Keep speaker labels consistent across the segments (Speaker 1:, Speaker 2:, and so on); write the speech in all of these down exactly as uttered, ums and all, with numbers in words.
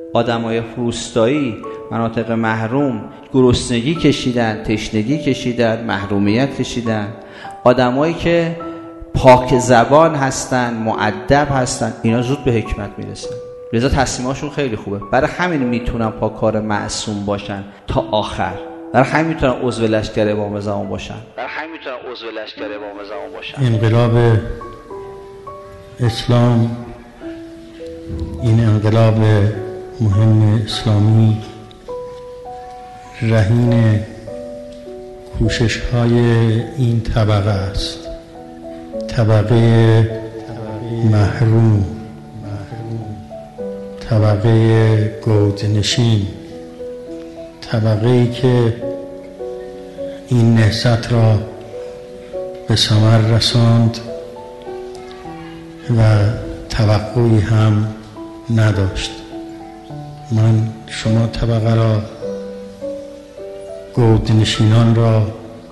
Speaker 1: آدمای روستایی، مناطق محروم گرسنگی کشیدن، تشنگی کشیدن، محرومیت کشیدن. آدمایی که پاک زبان هستن، مؤدب هستن، اینا زود به حکمت میرسن. لذا تصمیماشون خیلی خوبه. برای همین میتونن پاکار معصوم باشن تا آخر. برای همین میتونن عضو لشکر امام زمان باشن. برای همین میتونن عضو لشکر امام زمان باشن.
Speaker 2: انقلاب اسلام، این انقلاب مهم اسلامی، رهین کوشش‌های این طبقه است، طبقه محروم، طبقه گودنشین، طبقه‌ای که این نهضت را به ثمر رساند و توقعی هم نداشت. من شما طبقه را، گودنشینان را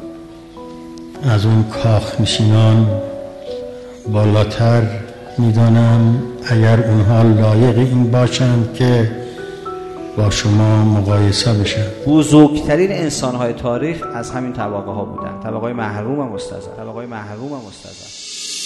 Speaker 2: از اون کاخ نشینان بالاتر میدانم، اگر اونها لایق این باشند که با شما مقایسه بشن.
Speaker 1: بزرگترین انسان‌های تاریخ از همین طبقه ها بودن، طبقه محروم و مستضعف، طبقه محروم و مستضعف.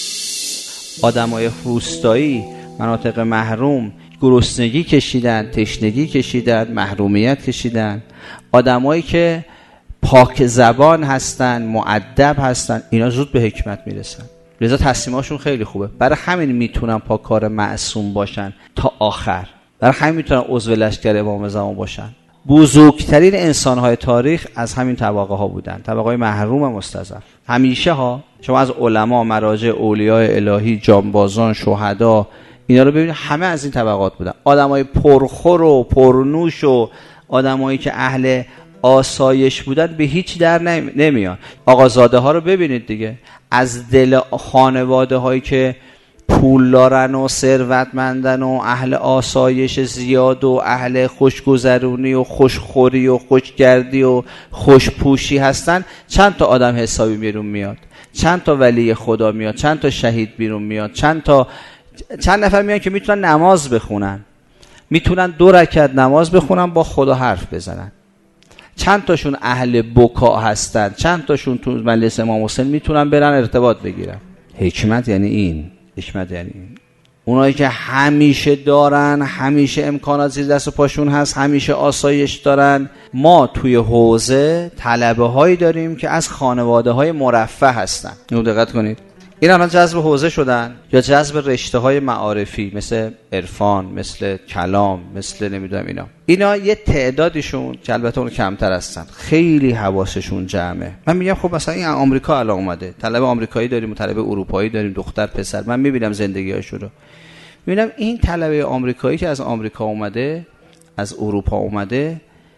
Speaker 1: آدمای روستایی، مناطق محروم گرسنگی کشیدن، تشنگی کشیدن، محرومیت کشیدن. آدمایی که پاک زبان هستن، مؤدب هستن، اینا زود به حکمت میرسن. لذا تصمیماشون خیلی خوبه. برای همین میتونن پاکار معصوم باشن تا آخر. برای همین میتونن عضو لشکر امام زمان باشن. بزرگترین انسان‌های تاریخ از همین طبقه ها بودن، طبقه محروم و مستضعف. همیشه ها شما از علما، مراجع، اولیاء الهی، جانبازان، شهدا، اینا رو ببینید، همه از این طبقات بودن. آدمای پرخور و پرنوش و آدمایی که اهل آسایش بودن به هیچ در نمیان. آقازاده ها رو ببینید دیگه، از دل خانواده هایی که پول دارن و ثروتمندن و اهل آسایش زیاد و اهل خوشگذرونی و خوشخوری و خوشگردی و خوشپوشی هستن، چند تا آدم حسابی بیرون میاد، چند تا ولی خدا میاد، چند تا شهید بیرون میاد، چند تا چند نفر میان که میتونن نماز بخونن، میتونن دو رکعت نماز بخونن، با خدا حرف بزنن. چند تاشون اهل بکا هستن، چند تاشون تو مجلس امام حسین میتونن برن ارتباط بگیرن. حکمت یعنی این، حکمت یعنی این. اونایی که همیشه دارن، همیشه امکانات زیر دست و پاشون هست، همیشه آسایش دارن. ما توی حوزه طلبه هایی داریم که از خانواده های مرفه هستن. اینو دقت کنید. این الان جذب حوزه شدن یا جذب رشته های معارفی مثل عرفان، مثل کلام، مثل نمیدونم اینا. اینا یه تعدادیشون که البته اون کمتر هستن، خیلی حواسشون جمعه. من میگم خب مثلا این آمریکا الان اومده، طلبه آمریکایی داریم و طلبه اروپایی داریم، دختر پسر. من میبینم زندگی‌هاشون رو، میبینم این طلبه آمریکایی که از آمریکا اومده، از اروپا اومده،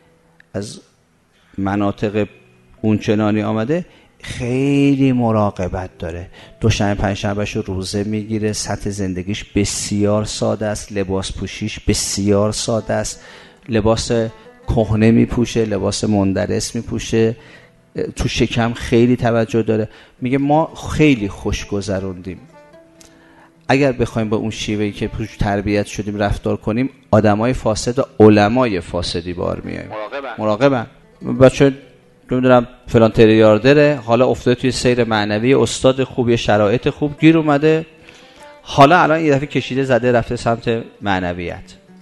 Speaker 1: از مناطق اونچنانی آمده، خیلی مراقبت داره. دوشنبه پنجشنبهشو روزه میگیره، سطح زندگیش بسیار ساده است، لباس پوشیش بسیار ساده است، لباس کهنه میپوشه، لباس مندرس میپوشه، تو شکم خیلی توجه داره. میگه ما خیلی خوش گذروندیم. اگر بخوایم با اون شیوهی که توش تربیت شدیم رفتار کنیم، آدمای فاسد و علمای فاسدی بار میایم. مراقبن. بچه نمیدونم فلان تریاردره، حالا افتاده توی سیر معنوی، استاد خوبی، شرایط خوب گیر اومده، حالا الان یه دفعه کشیده زده رفته سمت معنویت.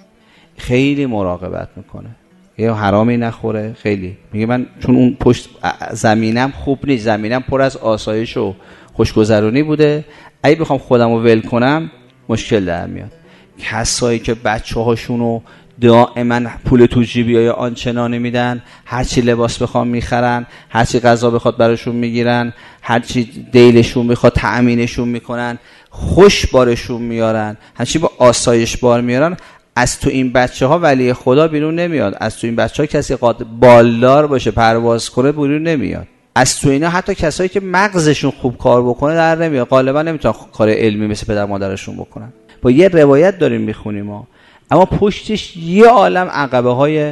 Speaker 1: خیلی مراقبت میکنه یه حرامی نخوره. خیلی میگه من چون اون پشت زمینم خوب نیست، زمینم پر از آسایش و خوشگذرونی بوده، اگه بخوام خودم رو ول کنم مشکل در میاد. کسایی که بچه هاشونو دائما پول تو جیبی های آنچنانی میدن، هرچی لباس بخوام میخرن، هرچی غذا بخواد براشون میگیرن، هرچی دیلشون بخواد تأمینشون میکنن، خوش بارشون میارن، هرچی با آسایش بار میارن، از تو این بچه ها ولی خدا بیرون نمیاد. از تو این بچه ها کسی قادر بالدار باشه پرواز کنه بیرون نمیاد. از تو اینا حتی کسایی که مغزشون خوب کار بکنه در نمیاد. غالبا نمیتونن کار علمی مثل پدر مادرشون بکنن. با یه روایت داریم میخونیم ما، اما پشتش یه عالم عقبه های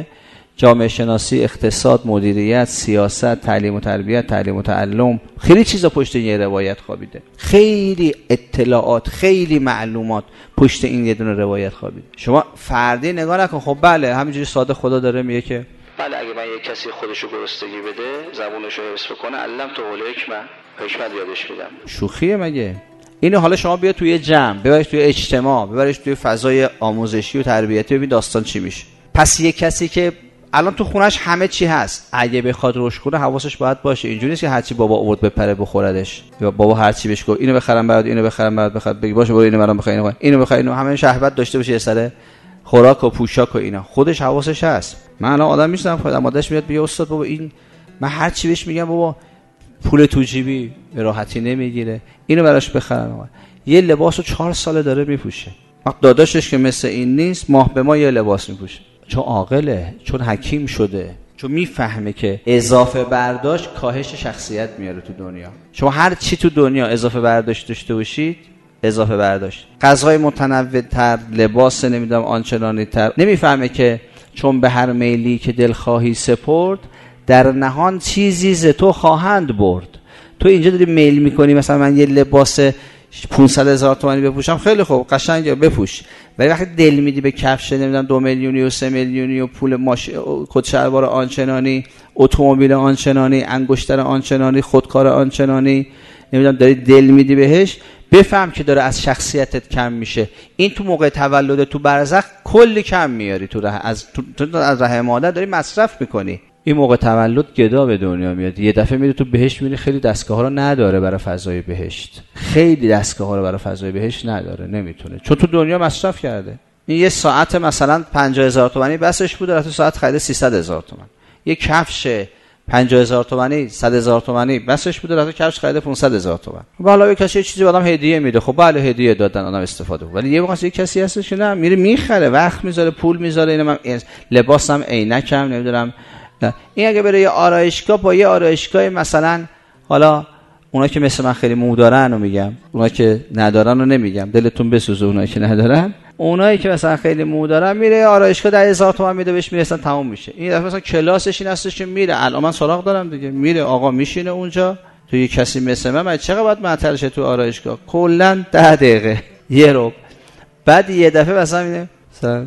Speaker 1: جامعه شناسی، اقتصاد، مدیریت، سیاست، تعلیم و تربیت، تعلیم و تعلم، خیلی چیزا پشت این روایت خوابیده. خیلی اطلاعات، خیلی معلومات پشت این یه دونه روایت خوابیده. شما فردی نگاه نکن. خب بله همینجوری ساده خدا داره میگه که بله اگه من یک کسی خودشو گرسنگی بده، زبونشو حفظ کنه، علم تو الحکمه، حکمت یادش میدم. شوخیه مگه؟ اینو حالا شما بیا توی جمع، ببریش توی اجتماع، ببریش توی فضای آموزشی و تربیتی، ببین داستان چی میشه. پس یک کسی که الان تو خونش همه چی هست، اگه بخواد رشد کنه حواسش باید باشه. اینجوری نیست که هرچی بابا آورد بپره بخوردش، یا بابا هرچی بهش گفت اینو بخرم برات، اینو بخرم برات، بخواد بگی باشه برو اینو برام بخر، اینو اینو بخر، اینو همه شهوت داشته باشه سر خوراک و پوشاک و اینا. خودش حواسش هست. من الان آدم میشنم خودم مادرش میاد میگه استاد بابا این من هرچی بهش میگم بابا پول تو جیبی به راحتی نمیگیره، اینو براش بخرم. یه لباسو چهار ساله داره میپوشه. وقت داداشش که مثل این نیست، ماه به ماه یه لباس میپوشه. چون عاقله، چون حکیم شده، چون میفهمه که اضافه برداشت کاهش شخصیت میاره تو دنیا. شما هر چی تو دنیا اضافه برداشت داشته باشید، اضافه برداشت، غذای متنوع تر، لباس نمیدونم آنچنانی تر، نمیفهمه که چون به هر میلی که دل خواهی سپرد، در نهان چیزی ز تو خواهند برد. تو اینجا داری میل میکنی مثلا من یه لباس پانصد هزار تومانی بپوشم، خیلی خوب قشنگه بپوش، ولی وقتی دل میدی به کفش نمیدونم دو میلیونی و سه میلیونی و پول ماش کت شلوار آنچنانی، اتومبیل آنچنانی، انگشتر آنچنانی، خودکار آنچنانی، نمیدونم داری دل میدی بهش، بفهم که داره از شخصیتت کم میشه. این تو موقع تولد تو برزخ کلی کم میاری، تو ره از تو, تو از رحم مادر داری مصرف میکنی. این موقع تولد گدا به دنیا میاد، یه دفعه میره تو بهشت، میره خیلی دستگاه ها رو نداره برای فضای بهشت، خیلی دستگاه ها رو برای فضای بهشت نداره، نمیتونه، چون تو دنیا مصرف کرده. این یه ساعت مثلا پنجاه هزار تومانی بسش بود، رفت ساعت خرید سیصد هزار تومان. یه کفش پنجاه هزار تومانی، صد هزار تومانی بسش بود، رفت کفش خرید پانصد هزار تومان. حالا یه کسی چیزی آدم هدیه میده، خب بله هدیه دادن آدم استفاده کنه، ولی یه وقت یه کسی هستش که نه میره میخره، وقت میذاره، پول میذاره، اینم لباسم عینکم نمیدونم. این اگه بره یه آرایشگاه با یه آرایشگاه مثلا، حالا اونا که مثل من خیلی مو دارن رو میگم، اونا که ندارن رو نمیگم، دلتون بسوزه اونایی که ندارن، اونایی که مثلا خیلی مو دارن میره آرایشگاه ده هزار تومان میده بهش، میرسن تموم میشه. این دفعه مثلا کلاسش این هستش که میره، الان من سراغ دارم دیگه، میره آقا میشینه اونجا، تو یه کسی مثل من چقدر باید معطل شه تو آرایشگاه؟ کلا ده دقیقه یه رو. بعد یه دفعه مثلا میره مثلا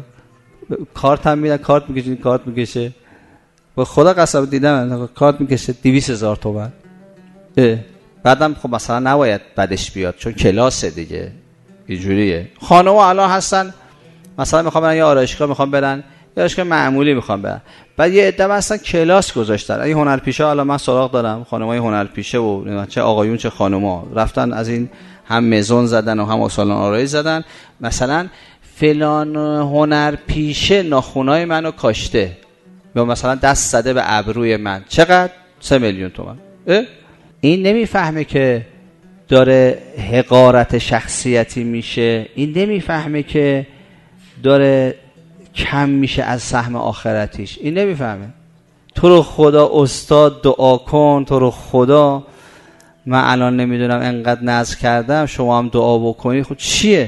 Speaker 1: کارت هم میدن، کارت میکشه، کارت میکشه به خدا قسم دیدم کارت میکشه دویست هزار تومان. بعدم خب مثلا نباید بدش بیاد چون کلاسه دیگه، اینجوریه. خانم‌ها الان هستن مثلا میخوام برن یه آرایشگاه، میخوام برن یه آرایشگاه معمولی میخوام برن، بعد یه عده هستن کلاس گذاشتن. این هنرپیشه الان من سراغ دارم، خانمای هنرپیشه و چه آقایون چه خانم‌ها رفتن از این هم مزون زدن و هم سالن آرایش زدن. مثلا فلان هنرپیشه ناخنای منو کاشته، یا مثلا دست زده به ابروی من، چقدر؟ سه میلیون تومان. این نمیفهمه که داره حقارت شخصیتی میشه، این نمیفهمه که داره کم میشه از سهم آخرتیش، این نمیفهمه. تو رو خدا استاد دعا کن، تو رو خدا من الان نمیدونم انقدر نذر کردم شما هم دعا بکنی. خود چیه؟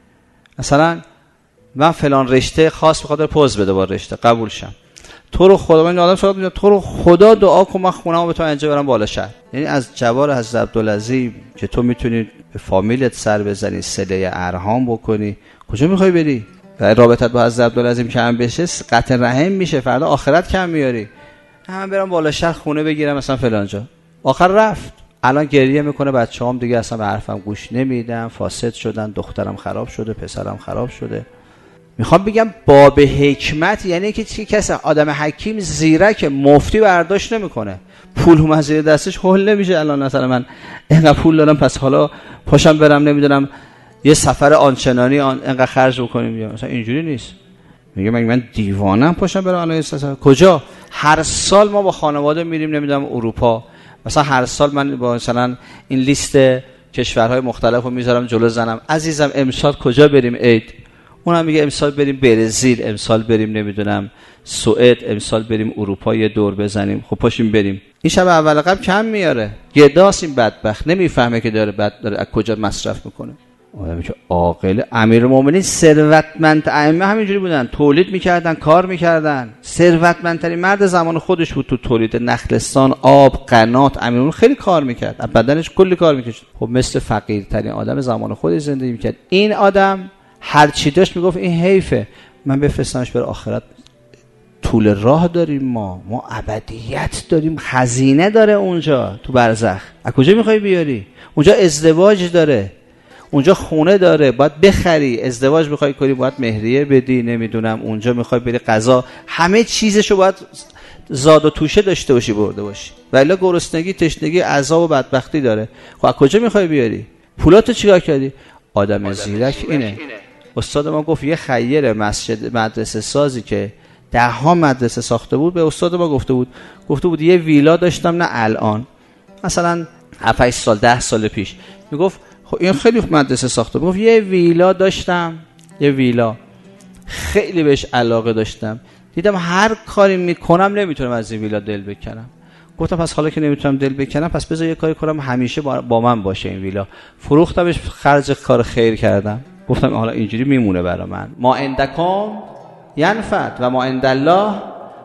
Speaker 1: مثلا من فلان رشته خاص بخاطر پوز بده با رشته قبول شم، تو رو خدا من آدم شده تو رو خدا دعا کن من خونه‌مو به تو اینجا برم بالا شهر. یعنی از جوار حضرت عبدالعظیم که تو میتونی به فامیلت سر بزنی، صله ارحام بکنی، کجا میخوای بری؟ رابطت با حضرت عبدالعظیم کم بشه قطع رحم میشه، فردا آخرت کم میاری. من برم بالا شهر خونه بگیرم مثلا فلان جا، آخر رفت. الان گریه میکنه بچه‌هام دیگه اصلا به حرفم گوش نمیدن، فاسد شدن، دخترم خراب شده، پسرم خراب شده. میخوام بگم باب حکمت یعنی که چی؟ کسی آدم حکیم زیرک مفتی برداشت نمیکنه، پول اومد زیر دستش هول نمیشه. الان مثلا من اینقدر پول دارم پس حالا پاشم برم نمیدونم یه سفر آنچنانی آن اینقدر خرج بکنیم، مثلا اینجوری نیست. میگه من من دیوانم پاشم برم الان سفر کجا؟ هر سال ما با خانواده میریم نمیدونم اروپا، مثلا هر سال من با مثلا این لیست کشورهای مختلفو میذارم جلو زنم، عزیزم امسال کجا بریم عید؟ اونم میگه امسال بریم برزیل، امسال بریم نمیدونم سوئد، امسال بریم اروپا یه دور بزنیم. خب پاشیم بریم. این شب اول قبل کم میاره، گداس این بدبخت، نمیفهمه که داره بعد داره از کجا مصرف میکنه. آدمی که عاقل. امیرالمومنین ثروتمند ائمه همینجوری بودن، تولید میکردن، کار میکردن. ثروتمندترین مرد زمان خودش بود تو تولید نخلستان، آب، قنات. امیرالمومنین خیلی کار میکرد، بدنش کلی کار میکشید. خب مثل فقیرترین آدم زمان خودش زندگی میکرد. این آدم هر چی داشت میگفت این حیفه، من بفرستمش بر آخرت. طول راه داریم، ما ما ابدیت داریم، خزینه داره اونجا تو برزخ. از کجا میخوای بیاری؟ اونجا ازدواج داره، اونجا خونه داره، باید بخری. ازدواج میخوای کنی باید مهریه بدی، نمیدونم اونجا میخوای بری قضا، همه چیزشو باید زاد و توشه داشته باشی، برده باشی. ولی گرسنگی، تشنگی، عذاب و بدبختی داره. خب از کجا میخوای بیاری؟ پولاتو چیکار کردی؟ آدم زیرک اینه. استاد ما گفت یه خیر مسجد مدرسه سازی که ده ها مدرسه ساخته بود، به استاد ما گفته بود گفته بود یه ویلا داشتم، نه الان، مثلا هفت سال ده سال پیش، میگفت خب این خیلی مدرسه ساخته بود، میگفت یه ویلا داشتم، یه ویلا خیلی بهش علاقه داشتم، دیدم هر کاری میکنم نمیتونم از این ویلا دل بکنم. گفتم پس حالا که نمیتونم دل بکنم، پس بذار یه کاری کنم همیشه با من باشه این ویلا. فروختمش، خرج کار خیر کردم. گفتم حالا اینجوری میمونه برای من. ما عندکم ینفد و ما عند الله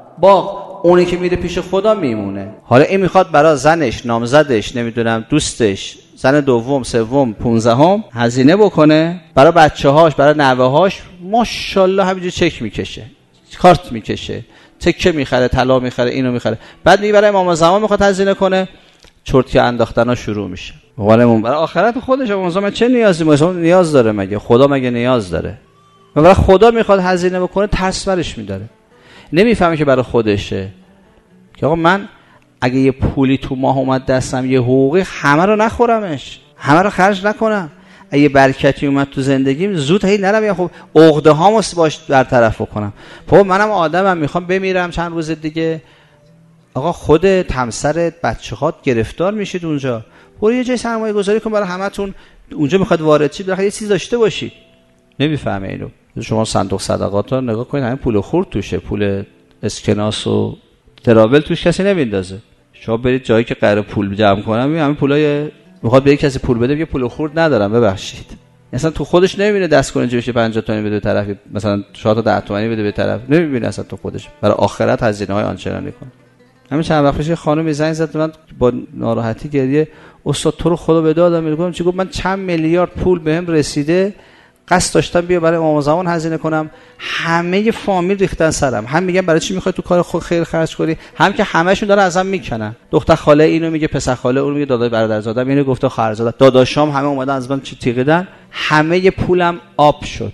Speaker 1: باق. اونی که میره پیش خدا میمونه. حالا این میخواد برای زنش، نامزدش، نمیدونم دوستش، زن دوم، سوم، پونزدهم هزینه بکنه، برای بچه‌هاش، برای نوه‌هاش ماشاءالله همینجوری چک میکشه، کارت میکشه، تکه میخره، طلا میخره، اینو میخره. بعد میگه برای امام زمان میخواد هزینه کنه، چرتکه انداختنا شروع میشه. ولی برای آخرت خودش امام زمان چه نیازی مثلا نیاز داره؟ مگه خدا مگه نیاز داره؟ و برای خدا میخواد هزینه بکنه، ترس برش میداره. نمیفهمه که برای خودشه، که آقا من اگه یه پولی تو ماه اومد دستم، یه حقوقی، همه رو نخورمش، همه رو خرج نکنم. اگه برکتی اومد تو زندگیم، زود هی نرم یا خب عقده هامو باش برطرف بکنم. خب منم آدمم، میخوام بمیرم چند روز دیگه. آقا خودت، همسرت، بچه‌هات گرفتار میشید اونجا، برو یه جای سرمایه گذاری کن برای همتون. اونجا میخواد وارد چی، بالاخره یه چیز داشته باشید. نمیفهمه اینو. شما صندوق صدقات رو نگاه کنید، همین پول خورد توشه، پول اسکناس و ترابل توش کسی نمیندازه. شما برید جایی که قراره پول جمع کنم، همین پولای میخواد به کسی پول بده، یه پول خورد ندارم، ببخشید. اصلا تو خودش نمیبینه دست کنه جوشه پنجاه تومانی بده به طرف، مثلا چهار تا ده تومانی بده به طرف، نمیبینه اصلا تو خودش. برای آخرت هزینه‌های آنچنانی کنه. همین چند وقت پیش خانم زنگ زد من با ناراحتی گریه، استاد تو رو خدا به دادم. میگم چی؟ گفت من چند میلیارد پول بهم رسیده، قصد داشتم بیا برای امام زمان هزینه کنم، همه فامیل ریختن سرم. هم میگن برای چی میخوای تو کار خود خیر خرج کنی، هم که همه‌شون دارن ازم میکنن. دختر خاله اینو میگه، پسر خاله اونو میگه، داداش برادرزادم اینو گفته، خواهرزاده، داداشام همه اومدن از من چی تیغیدن. همه پولم آب شد،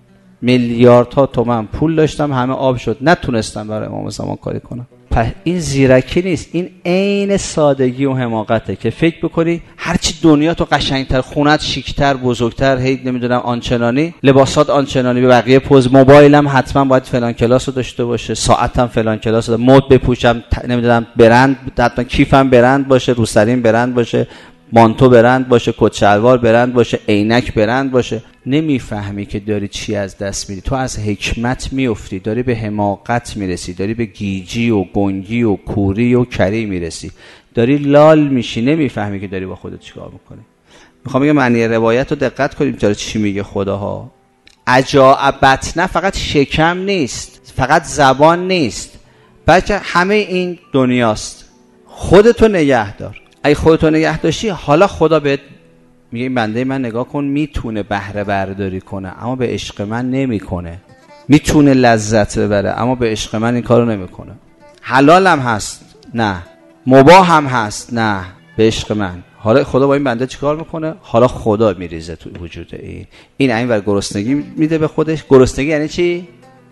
Speaker 1: میلیاردها تومان پول داشتم، همه آب شد، نتونستم برای امام زمان کاری کنم. پس این زیرکی نیست، این عین سادگی و حماقته که فکر بکنی هرچی دنیا تو قشنگتر، خونت شیکتر، بزرگتر، هی نمیدونم آنچنانی، لباسات آنچنانی، به بقیه پوز، موبایلم حتما باید فلان کلاس رو داشته باشه، ساعتم فلان کلاس رو، مد بپوشم، نمیدونم برند، حتما کیفم برند باشه، روسرین برند باشه، مانتو برند باشه، کت شلوار برند باشه، عینک برند باشه. نمیفهمی که داری چی از دست میدی. تو از حکمت میافتی، داری به حماقت میرسی، داری به گیجی و گنگی و کوری و کری میرسی، داری لال میشی، نمیفهمی که داری با خودت چیکار میکنی. میخوام بگم معنی روایت رو دقت کنیم چرا چی میگه خداها. عجاعبت نه فقط شکم نیست، فقط زبان نیست، بلکه همه این دنیاست. خودتو نگه دار. اگه خودتو نگه داشتی، حالا خدا بهت میگه این بنده من نگاه کن، میتونه بهره برداری کنه اما به عشق من نمیکنه، میتونه لذت ببره اما به عشق من این کارو نمیکنه. حلال هم هست نه، مباح هم هست نه، به عشق من. حالا خدا با این بنده چیکار میکنه؟ حالا خدا میریزه تو وجود این این اینور گرسنگی میده به خودش. گرسنگی یعنی چی؟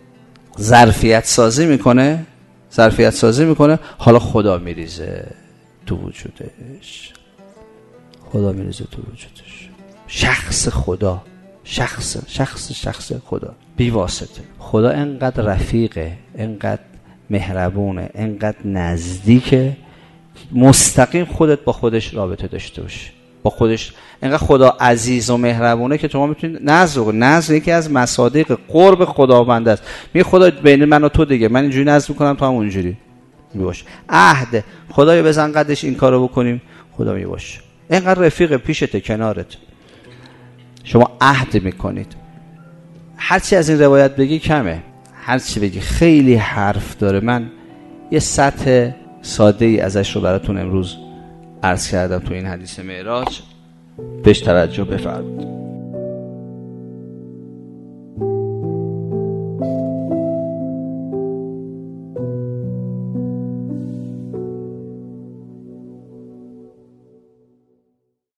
Speaker 1: ظرفیت سازی میکنه، ظرفیت سازی میکنه، حالا خدا میریزه تو وجودش، خدا میریزه تو وجودش. شخص خدا، شخص شخص شخص خدا بی واسطه. خدا انقدر رفیقه، انقدر مهربونه، انقدر نزدیکه، مستقیم خودت با خودش رابطه داشته باشی با خودش. انقدر خدا عزیز و مهربونه که شما میتونید نذر نذر یکی از مصادیق قرب خداوند است. میگه خدا بین من و تو دیگه، من اینجوری نذر میکنم تو هم اونجوری باش. عهد خدایا بزن قدش این کارو بکنیم، خدا می باشه. اینقدر رفیق پیشته، کنارت. شما عهد میکنید. هرچی از این روایت بگی کمه، هرچی بگی خیلی حرف داره. من یه سطح ساده ای ازش رو براتون امروز عرض کردم تو این حدیث معراج، بهش توجه بفرمایید.